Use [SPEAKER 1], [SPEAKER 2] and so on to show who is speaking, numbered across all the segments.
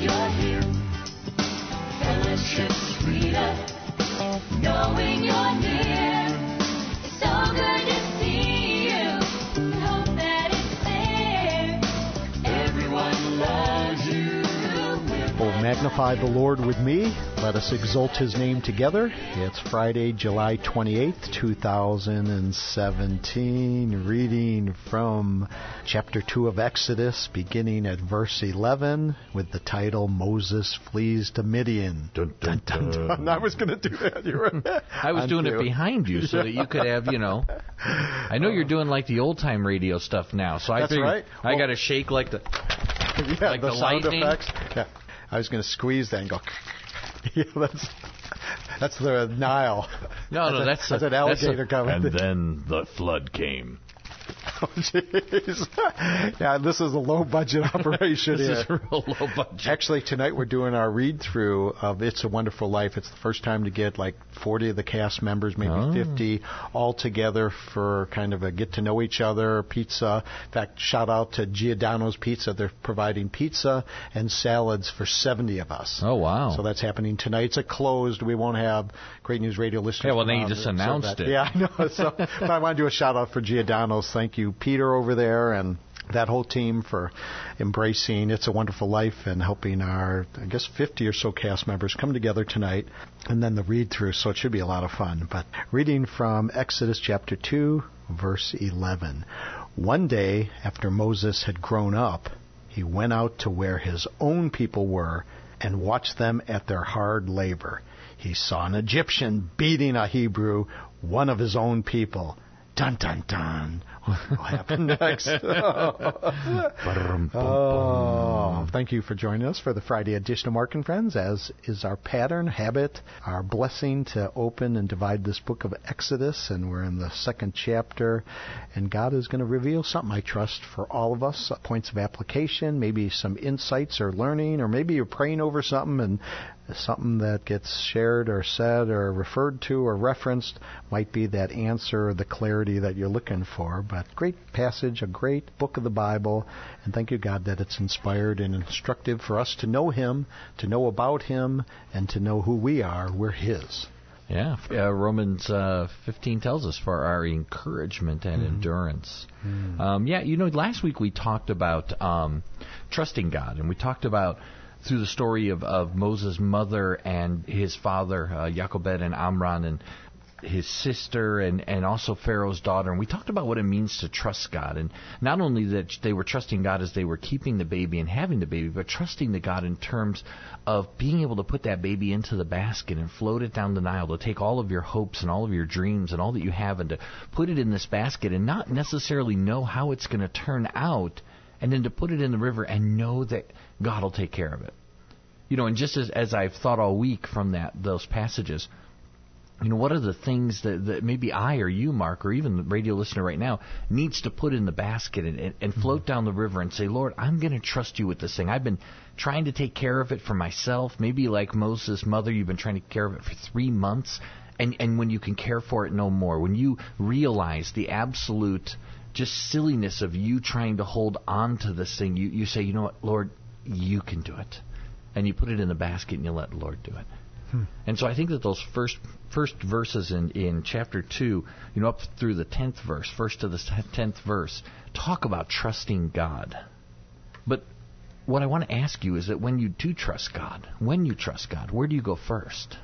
[SPEAKER 1] you're here. Fellowship's freedom, knowing you're near. It's so good to see you. Hope that it's there. Everyone loves you.
[SPEAKER 2] Oh, magnify the Lord with me. Let us exalt His name together. It's Friday, July 28th, 2017. Reading from chapter 2 of Exodus, beginning at verse 11, with the title, Moses Flees to Midian. Dun, dun, dun, dun. I was going to do that. You were
[SPEAKER 3] I was doing it behind you so that you could have, I know you're doing like the old-time radio stuff now, so I figured
[SPEAKER 2] right.
[SPEAKER 3] I got to shake like the
[SPEAKER 2] like the sound
[SPEAKER 3] lightning.
[SPEAKER 2] Effects. Yeah. I was going to squeeze that and go. Yeah, that's the Nile.
[SPEAKER 3] No, that's
[SPEAKER 2] an alligator coming.
[SPEAKER 3] And then the flood came.
[SPEAKER 2] Oh, jeez. Yeah, this is a low-budget operation
[SPEAKER 3] This
[SPEAKER 2] here.
[SPEAKER 3] is a real low budget.
[SPEAKER 2] Actually, tonight we're doing our read-through of It's a Wonderful Life. It's the first time to get like 40 of the cast members, maybe 50, all together for kind of a get-to-know-each-other pizza. In fact, shout out to Giordano's Pizza. They're providing pizza and salads for 70 of us.
[SPEAKER 3] Oh, wow.
[SPEAKER 2] So that's happening tonight. It's a closed. We won't have Great News Radio listeners.
[SPEAKER 3] Yeah, well, then you just announced it.
[SPEAKER 2] Yeah, I know. So, but I want to do a shout-out for Giordano's. Thank you, Peter, over there, and that whole team for embracing It's a Wonderful Life and helping our, 50 or so cast members come together tonight, and then the read-through, so it should be a lot of fun. But reading from Exodus chapter 2, verse 11. One day, after Moses had grown up, he went out to where his own people were and watched them at their hard labor. He saw an Egyptian beating a Hebrew, one of his own people. Dun, dun, dun. What will happen next? Thank you for joining us for the Friday edition of Mark and Friends, as is our pattern, habit, our blessing to open and divide this book of Exodus. And we're in the second chapter, and God is going to reveal something, I trust, for all of us, points of application, maybe some insights or learning, or maybe you're praying over something and something that gets shared or said or referred to or referenced might be that answer or the clarity that you're looking for. But great passage, a great book of the Bible, and thank you, God, that it's inspired and instructive for us to know Him, to know about Him, and to know who we are. We're His.
[SPEAKER 3] Yeah, Romans 15 tells us for our encouragement and endurance. Last week we talked about trusting God, and we talked about through the story of Moses' mother and his father, Jochebed and Amram, and his sister, and also Pharaoh's daughter. And we talked about what it means to trust God. And not only that they were trusting God as they were keeping the baby and having the baby, but trusting the God in terms of being able to put that baby into the basket and float it down the Nile, to take all of your hopes and all of your dreams and all that you have and to put it in this basket and not necessarily know how it's going to turn out, and then to put it in the river and know that God will take care of it. And just as I've thought all week from those passages, what are the things that maybe I or you, Mark, or even the radio listener right now, needs to put in the basket and float down the river and say, Lord, I'm going to trust you with this thing. I've been trying to take care of it for myself. Maybe like Moses' mother, you've been trying to take care of it for 3 months. And when you can care for it no more, when you realize the absolute just silliness of you trying to hold on to this thing, you say, you know what, Lord, you can do it. And you put it in the basket and you let the Lord do it. And so I think that those first verses in chapter 2, up through the 10th verse, first to the 10th verse, talk about trusting God. But what I want to ask you is that when you do trust God, where do you go first?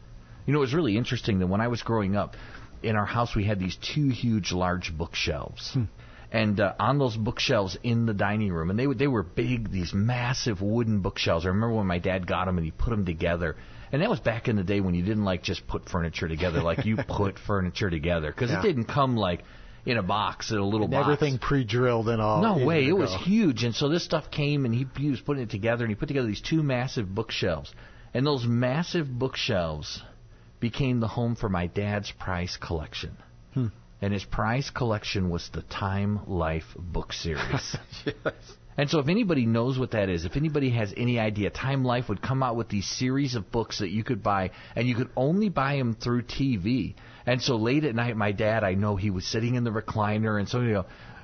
[SPEAKER 3] It was really interesting that when I was growing up, in our house we had these 2 huge, large bookshelves. And on those bookshelves in the dining room, and they were big, these massive wooden bookshelves. I remember when my dad got them and he put them together. And that was back in the day when you didn't just put furniture together like you put furniture together, because it didn't come in a box, in a little box.
[SPEAKER 2] Everything pre-drilled and all.
[SPEAKER 3] No way, it was huge. And so this stuff came, and he was putting it together, and he put together these 2 massive bookshelves. And those massive bookshelves became the home for my dad's prize collection. And his prize collection was the Time Life book series. Yes. And so if anybody knows what that is, if anybody has any idea, Time Life would come out with these series of books that you could buy, and you could only buy them through TV. And so late at night, my dad, I know he was sitting in the recliner, and so,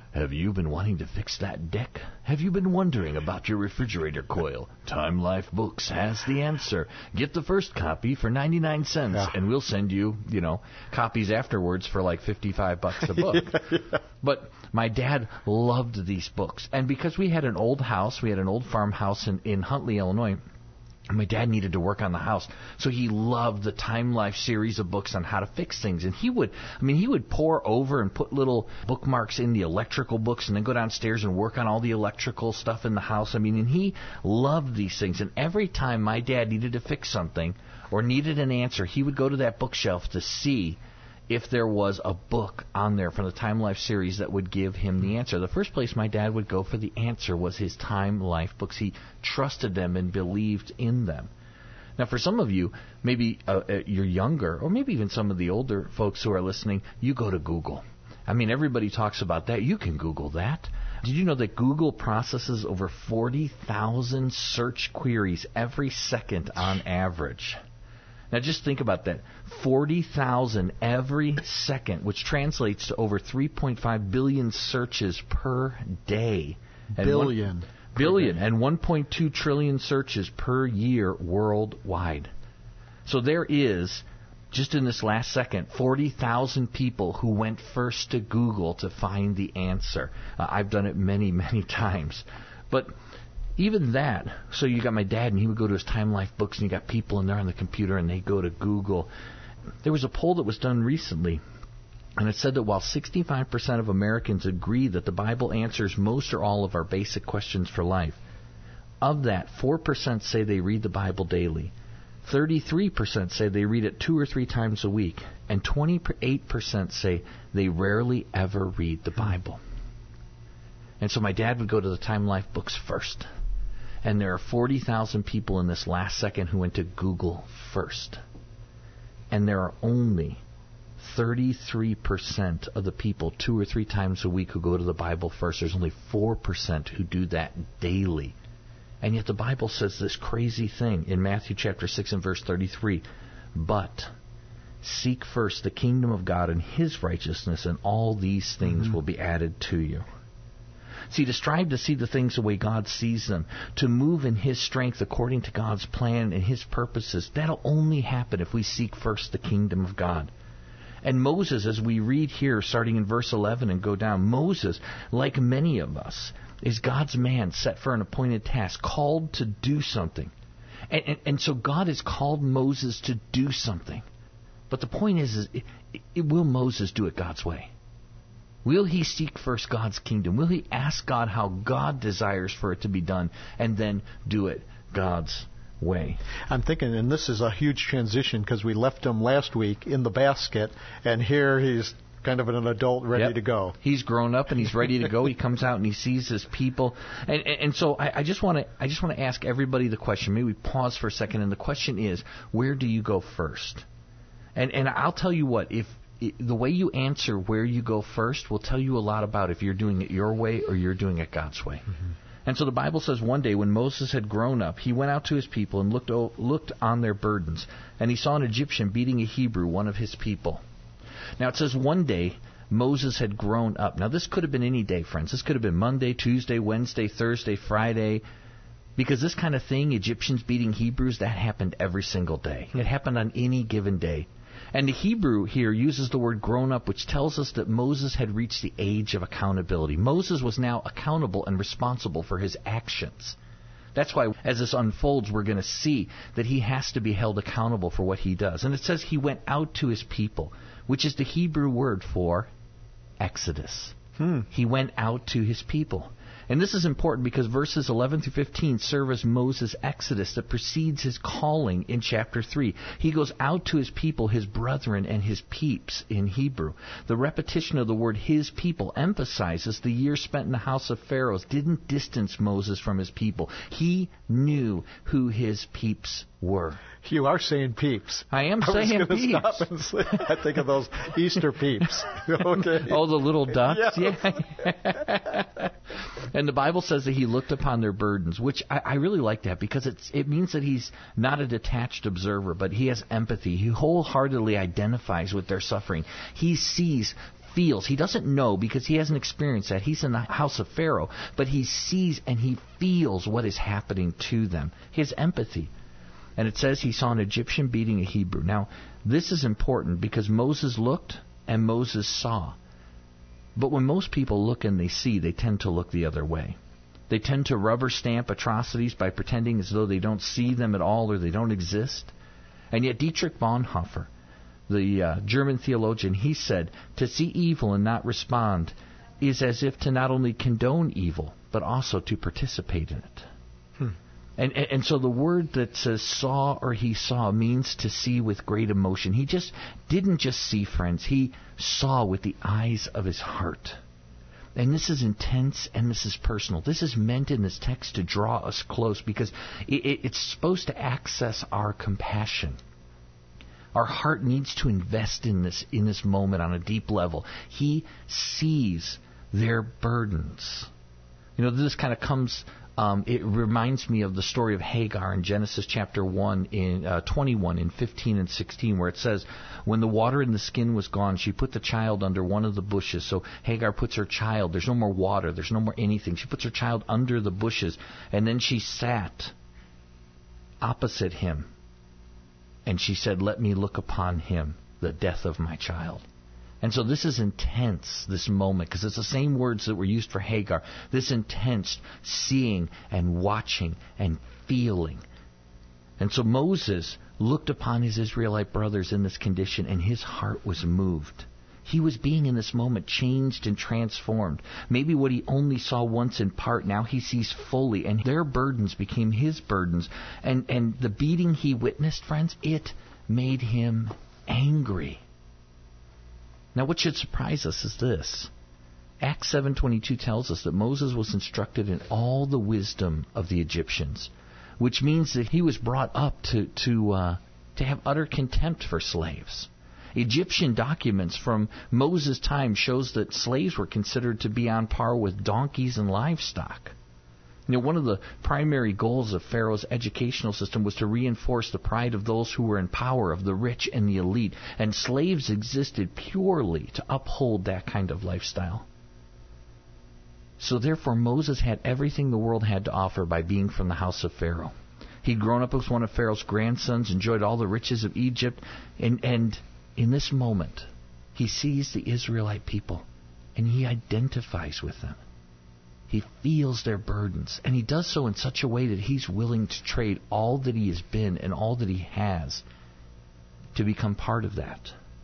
[SPEAKER 3] Have you been wanting to fix that deck? Have you been wondering about your refrigerator coil? Time Life Books has the answer. Get the first copy for 99 cents, and we'll send you, copies afterwards for like $55 a book. But my dad loved these books. And because we had an old house, we had an old farmhouse in Huntley, Illinois, my dad needed to work on the house, so he loved the Time Life series of books on how to fix things. And he would pore over and put little bookmarks in the electrical books and then go downstairs and work on all the electrical stuff in the house. And he loved these things. And every time my dad needed to fix something or needed an answer, he would go to that bookshelf to see if there was a book on there from the Time Life series that would give him the answer. The first place my dad would go for the answer was his Time Life books. He trusted them and believed in them. Now, for some of you, maybe you're younger, or maybe even some of the older folks who are listening, you go to Google. Everybody talks about that. You can Google that. Did you know that Google processes over 40,000 search queries every second on average? Now just think about that. 40,000 every second, which translates to over 3.5 billion searches per day.
[SPEAKER 2] Billion.
[SPEAKER 3] And 1.2 trillion searches per year worldwide. So there is, just in this last second, 40,000 people who went first to Google to find the answer. I've done it many, many times. But even that, so you got my dad, and he would go to his Time Life books, and you got people in there on the computer, and they go to Google. There was a poll that was done recently, and it said that while 65% of Americans agree that the Bible answers most or all of our basic questions for life, of that, 4% say they read the Bible daily, 33% say they read it 2 or 3 times a week, and 28% say they rarely ever read the Bible. And so my dad would go to the Time Life books first. And there are 40,000 people in this last second who went to Google first. And there are only 33% of the people 2 or 3 times a week who go to the Bible first. There's only 4% who do that daily. And yet the Bible says this crazy thing in Matthew chapter 6 and verse 33. But seek first the kingdom of God and His righteousness, and all these things will be added to you. See, to strive to see the things the way God sees them, to move in His strength according to God's plan and His purposes, that'll only happen if we seek first the kingdom of God. And Moses, as we read here, starting in verse 11 and go down, Moses, like many of us, is God's man set for an appointed task, called to do something. And so God has called Moses to do something. But the point is will Moses do it God's way? Will he seek first God's kingdom? Will he ask God how God desires for it to be done, and then do it God's way?
[SPEAKER 2] I'm thinking, and this is a huge transition because we left him last week in the basket, and here he's kind of an adult ready to go.
[SPEAKER 3] He's grown up and he's ready to go. He comes out and he sees his people. And so I just want to ask everybody the question. Maybe we pause for a second, and the question is, where do you go first? And I'll tell you what, the way you answer where you go first will tell you a lot about if you're doing it your way or you're doing it God's way. Mm-hmm. And so the Bible says one day when Moses had grown up, he went out to his people and looked on their burdens, and he saw an Egyptian beating a Hebrew, one of his people. Now it says one day Moses had grown up. Now this could have been any day, friends. This could have been Monday, Tuesday, Wednesday, Thursday, Friday, because this kind of thing, Egyptians beating Hebrews, that happened every single day. It happened on any given day. And the Hebrew here uses the word grown up, which tells us that Moses had reached the age of accountability. Moses was now accountable and responsible for his actions. That's why, as this unfolds, we're going to see that he has to be held accountable for what he does. And it says he went out to his people, which is the Hebrew word for Exodus. He went out to his people. And this is important because verses 11 through 15 serve as Moses' exodus that precedes his calling in chapter 3. He goes out to his people, his brethren, and his peeps in Hebrew. The repetition of the word his people emphasizes the years spent in the house of Pharaoh didn't distance Moses from his people. He knew who his peeps were.
[SPEAKER 2] You are saying peeps.
[SPEAKER 3] I am saying peeps.
[SPEAKER 2] Stop and say, I think of those Easter peeps. Okay.
[SPEAKER 3] Oh, the little ducks?
[SPEAKER 2] Yeah.
[SPEAKER 3] And the Bible says that he looked upon their burdens, which I really like that because it means that he's not a detached observer, but he has empathy. He wholeheartedly identifies with their suffering. He sees feels. He doesn't know because he hasn't experienced that. He's in the house of Pharaoh, but he sees and he feels what is happening to them. His empathy. And it says he saw an Egyptian beating a Hebrew. Now, this is important because Moses looked and Moses saw. But when most people look and they see, they tend to look the other way. They tend to rubber stamp atrocities by pretending as though they don't see them at all or they don't exist. And yet Dietrich Bonhoeffer, the German theologian, he said, to see evil and not respond is as if to not only condone evil, but also to participate in it. And so the word that says saw or he saw means to see with great emotion. He just didn't just see, friends. He saw with the eyes of his heart. And this is intense and this is personal. This is meant in this text to draw us close because it's supposed to access our compassion. Our heart needs to invest in this moment on a deep level. He sees their burdens. You know, this kind of comes... it reminds me of the story of Hagar in Genesis chapter 1 in 21 in 15 and 16 where it says, when the water in the skin was gone, she put the child under one of the bushes. So Hagar puts her child, there's no more water, there's no more anything. She puts her child under the bushes and then she sat opposite him and she said, let me look upon him, the death of my child. And so this is intense, this moment, because it's the same words that were used for Hagar. This intense seeing and watching and feeling. And so Moses looked upon his Israelite brothers in this condition, and his heart was moved. He was being in this moment changed and transformed. Maybe what he only saw once in part, now he sees fully, and their burdens became his burdens. And the beating he witnessed, friends, it made him angry. Now, what should surprise us is this. Acts 7:22 tells us that Moses was instructed in all the wisdom of the Egyptians, which means that he was brought up to have utter contempt for slaves. Egyptian documents from Moses' time shows that slaves were considered to be on par with donkeys and livestock. You know, one of the primary goals of Pharaoh's educational system was to reinforce the pride of those who were in power, of the rich and the elite, and slaves existed purely to uphold that kind of lifestyle. So therefore Moses had everything the world had to offer by being from the house of Pharaoh. He'd grown up as one of Pharaoh's grandsons, enjoyed all the riches of Egypt, and in this moment he sees the Israelite people and he identifies with them. He feels their burdens, and he does so in such a way that he's willing to trade all that he has been and all that he has to become part of that.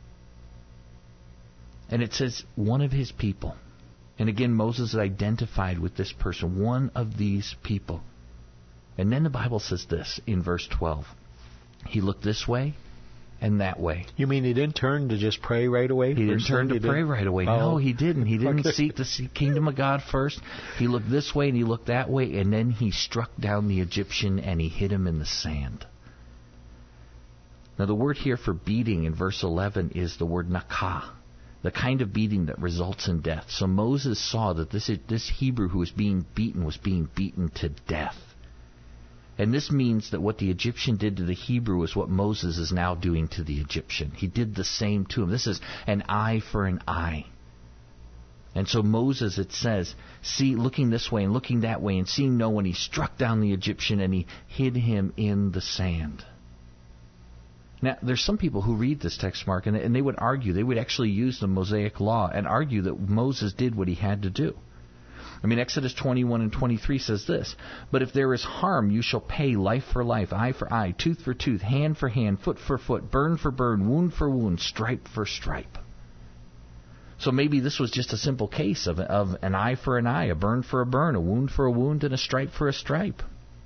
[SPEAKER 3] And it says, one of his people. And again, Moses is identified with this person, one of these people. And then the Bible says this in verse 12. He looked this way and that way.
[SPEAKER 2] You mean he didn't turn to just pray right away?
[SPEAKER 3] He didn't turn to pray right away.
[SPEAKER 2] Oh.
[SPEAKER 3] No, he didn't. He didn't
[SPEAKER 2] Okay.
[SPEAKER 3] seek the kingdom of God first. He looked this way and he looked that way, and then he struck down the Egyptian and he hit him in the sand. Now the word here for beating in verse 11 is the word nakah, the kind of beating that results in death. So Moses saw that this Hebrew who was being beaten to death. And this means that what the Egyptian did to the Hebrew is what Moses is now doing to the Egyptian. He did the same to him. This is an eye for an eye. And so Moses, it says, looking this way and looking that way and seeing no one, he struck down the Egyptian and he hid him in the sand. Now, there's some people who read this text, Mark, and they would argue, they would actually use the Mosaic law and argue that Moses did what he had to do. I mean, Exodus 21 and 23 says this, but if there is harm, you shall pay life for life, eye for eye, tooth for tooth, hand for hand, foot for foot, burn for burn, wound for wound, stripe for stripe. So maybe this was just a simple case of an eye for an eye, a burn for a burn, a wound for a wound, and a stripe for a stripe.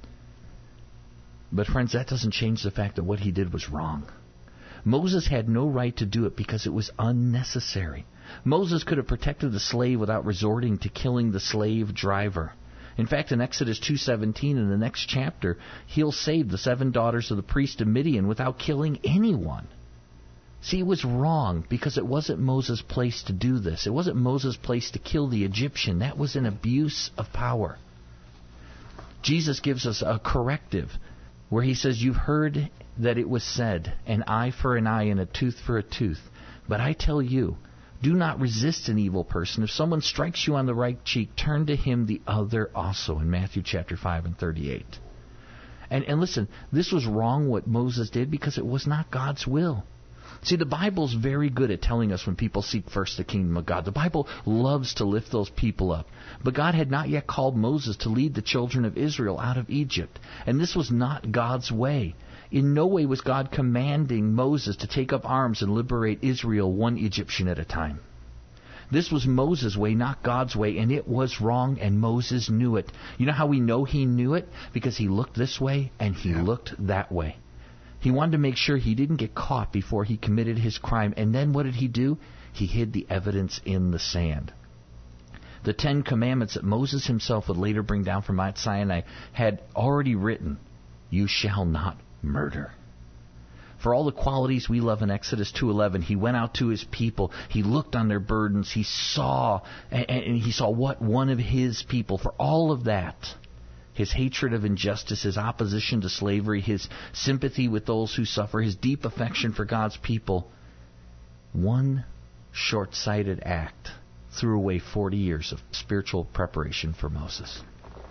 [SPEAKER 3] But friends, that doesn't change the fact that what he did was wrong. Moses had no right to do it because it was unnecessary. Moses could have protected the slave without resorting to killing the slave driver. In fact, in Exodus 2:17, in the next chapter, he'll save the 7 daughters of the priest of Midian without killing anyone. See, it was wrong because it wasn't Moses' place to do this. It wasn't Moses' place to kill the Egyptian. That was an abuse of power. Jesus gives us a corrective where he says, you've heard that it was said, an eye for an eye and a tooth for a tooth. But I tell you, Do not resist an evil person. If someone strikes you on the right cheek, turn to him the other also, in Matthew chapter 5 and 38. And listen, this was wrong what Moses did because it was not God's will. See, the Bible's very good at telling us when people seek first the kingdom of God. The Bible loves to lift those people up. But God had not yet called Moses to lead the children of Israel out of Egypt. And this was not God's way. In no way was God commanding Moses to take up arms and liberate Israel one Egyptian at a time. This was Moses' way, not God's way, and it was wrong, and Moses knew it. You know how we know he knew it? Because he looked this way and he looked that way. He wanted to make sure he didn't get caught before he committed his crime. And then what did he do? He hid the evidence in the sand. The 10 Commandments that Moses himself would later bring down from Mount Sinai had already written, "You shall not murder." For all the qualities we love in Exodus 2:11, he went out to his people. He looked on their burdens. He saw, and he saw what one of his people, for all of that, his hatred of injustice, his opposition to slavery, his sympathy with those who suffer, his deep affection for God's people, one short-sighted act threw away 40 years of spiritual preparation for Moses.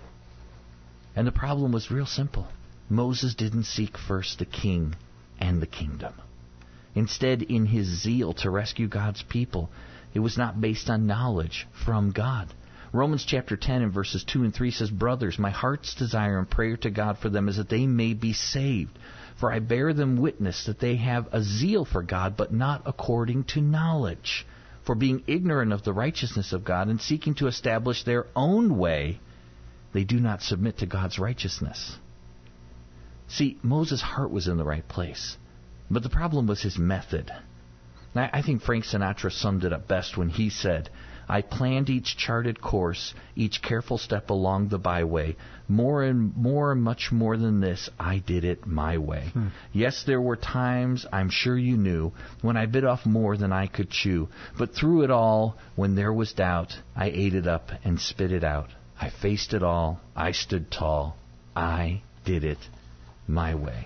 [SPEAKER 3] And the problem was real simple. Moses didn't seek first the king and the kingdom. Instead, in his zeal to rescue God's people, it was not based on knowledge from God. Romans chapter 10 and verses 2 and 3 says, "Brothers, my heart's desire and prayer to God for them is that they may be saved. For I bear them witness that they have a zeal for God, but not according to knowledge. For being ignorant of the righteousness of God and seeking to establish their own way, they do not submit to God's righteousness." See, Moses' heart was in the right place, but the problem was his method. Now, I think Frank Sinatra summed it up best when he said, "I planned each charted course, each careful step along the byway. More and more, much more than this, I did it my way. Yes, there were times, I'm sure you knew, when I bit off more than I could chew. But through it all, when there was doubt, I ate it up and spit it out. I faced it all, I stood tall, I did it my way."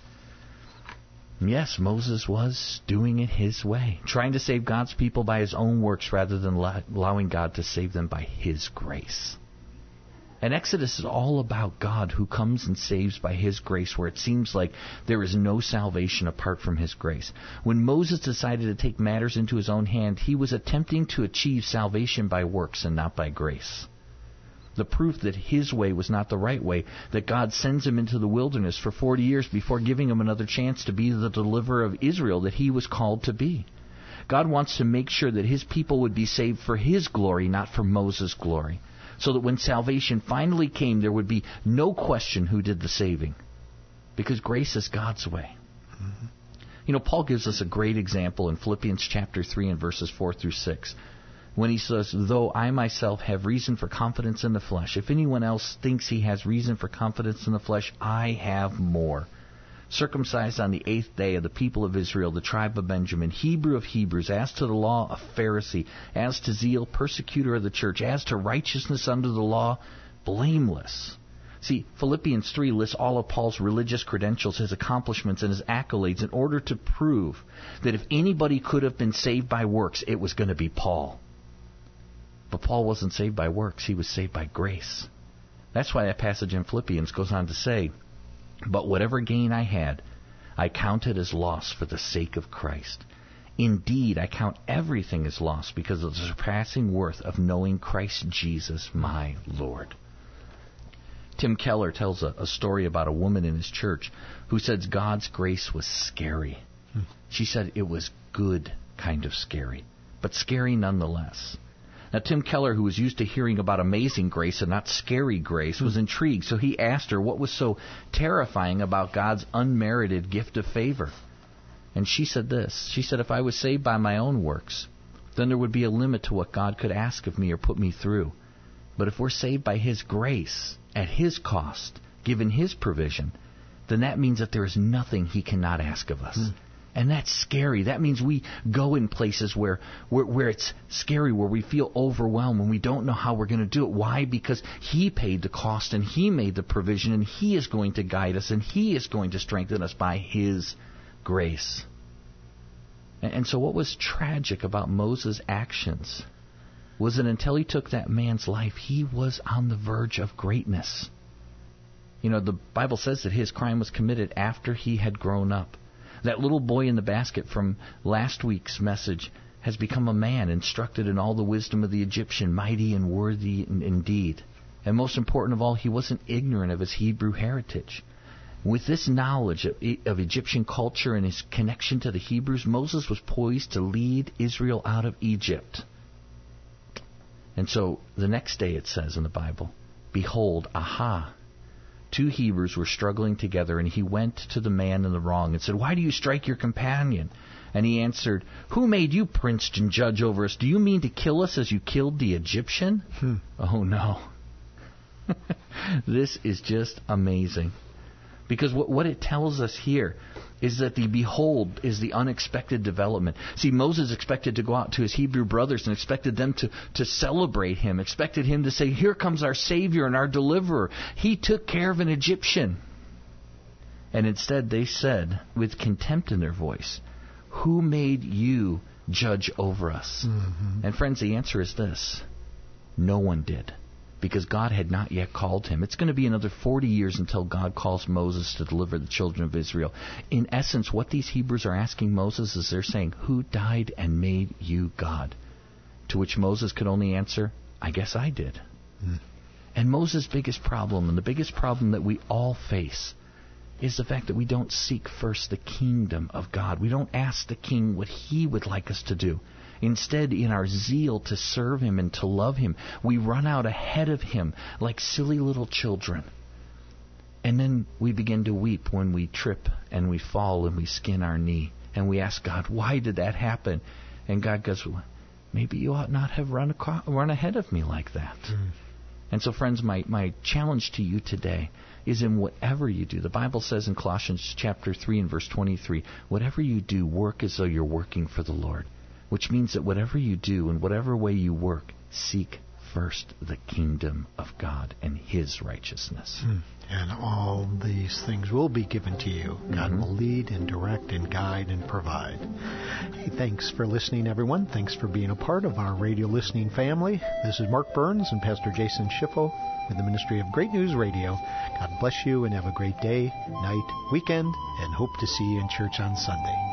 [SPEAKER 3] Yes, Moses was doing it his way, trying to save God's people by his own works rather than allowing God to save them by his grace. And Exodus is all about God who comes and saves by his grace, where it seems like there is no salvation apart from his grace. When Moses decided to take matters into his own hand, he was attempting to achieve salvation by works and not by grace. The proof that his way was not the right way, that God sends him into the wilderness for 40 years before giving him another chance to be the deliverer of Israel that he was called to be. God wants to make sure that his people would be saved for his glory, not for Moses' glory, so that when salvation finally came, there would be no question who did the saving, because grace is God's way. Mm-hmm. You know, Paul gives us a great example in Philippians chapter 3 and verses 4 through 6. When he says, "Though I myself have reason for confidence in the flesh, if anyone else thinks he has reason for confidence in the flesh, I have more. Circumcised on the 8th day of the people of Israel, the tribe of Benjamin, Hebrew of Hebrews, as to the law, a Pharisee, as to zeal, persecutor of the church, as to righteousness under the law, blameless." See, Philippians 3 lists all of Paul's religious credentials, his accomplishments, and his accolades in order to prove that if anybody could have been saved by works, it was going to be Paul. But Paul wasn't saved by works. He was saved by grace. That's why that passage in Philippians goes on to say, "But whatever gain I had, I counted as loss for the sake of Christ. Indeed, I count everything as loss because of the surpassing worth of knowing Christ Jesus, my Lord." Tim Keller tells a story about a woman in his church who said God's grace was scary. She said it was good kind of scary, but scary nonetheless. Now, Tim Keller, who was used to hearing about amazing grace and not scary grace, was intrigued, so he asked her what was so terrifying about God's unmerited gift of favor. And she said this. She said, "If I was saved by my own works, then there would be a limit to what God could ask of me or put me through. But if we're saved by his grace, at his cost, given his provision, then that means that there is nothing he cannot ask of us." And that's scary. That means we go in places where it's scary, where we feel overwhelmed and we don't know how we're going to do it. Why? Because he paid the cost and he made the provision and he is going to guide us and he is going to strengthen us by his grace. And so what was tragic about Moses' actions was that until he took that man's life, he was on the verge of greatness. You know, the Bible says that his crime was committed after he had grown up. That little boy in the basket from last week's message has become a man instructed in all the wisdom of the Egyptian, mighty and worthy indeed. And most important of all, he wasn't ignorant of his Hebrew heritage. With this knowledge of Egyptian culture and his connection to the Hebrews, Moses was poised to lead Israel out of Egypt. And so the next day it says in the Bible, behold, aha, 2 Hebrews were struggling together, and he went to the man in the wrong and said, why do you strike your companion? And he answered, who made you prince and judge over us? Do you mean to kill us as you killed the Egyptian? Oh no. This is just amazing. Because what it tells us here is that the behold is the unexpected development. See, Moses expected to go out to his Hebrew brothers and expected them to celebrate him, expected him to say, here comes our Savior and our deliverer. He took care of an Egyptian. And instead they said, with contempt in their voice, who made you judge over us? And friends, the answer is this. No one did. Because God had not yet called him. It's going to be another 40 years until God calls Moses to deliver the children of Israel. In essence, what these Hebrews are asking Moses is they're saying, who died and made you God? To which Moses could only answer, I guess I did. And Moses' biggest problem, and the biggest problem that we all face, is the fact that we don't seek first the kingdom of God. We don't ask the king what he would like us to do. Instead, in our zeal to serve him and to love him, we run out ahead of him like silly little children. And then we begin to weep when we trip and we fall and we skin our knee. And we ask God, why did that happen? And God goes, maybe you ought not have run ahead of me like that. And so, friends, my challenge to you today is in whatever you do. The Bible says in Colossians chapter 3 and verse 23, whatever you do, work as though you're working for the Lord. Which means that whatever you do, in whatever way you work, seek first the kingdom of God and his righteousness.
[SPEAKER 2] And all these things will be given to you. God will lead and direct and guide and provide. Hey, thanks for listening, everyone. Thanks for being a part of our radio listening family. This is Mark Burns and Pastor Jason Schiffo with the Ministry of Great News Radio. God bless you and have a great day, night, weekend, and hope to see you in church on Sunday.